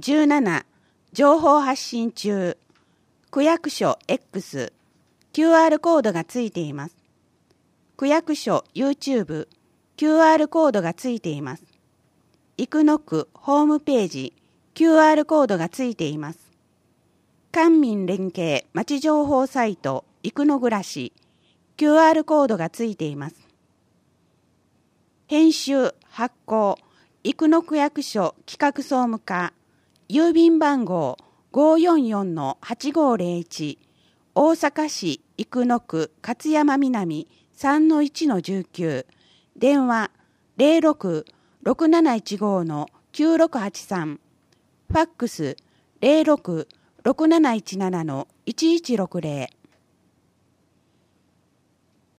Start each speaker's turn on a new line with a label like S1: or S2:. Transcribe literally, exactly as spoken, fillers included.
S1: じゅうなな、情報発信中。区役所 X、キューアール コードがついています。区役所 YouTube、キューアール コードがついています。生野区ホームページ、キューアール コードがついています。官民連携まち情報サイト、生野暮らし、キューアール コードがついています。編集、発行、生野区役所企画総務課、郵便番号 ごーよんよんのはちごーぜろいち、大阪市生野区勝山南 さんのいちのじゅうきゅう、電話 ゼロろく ろくなないちごのきゅうろくはちさん、ファックス ゼロろく ろくなないちななのいちいちろくぜろ。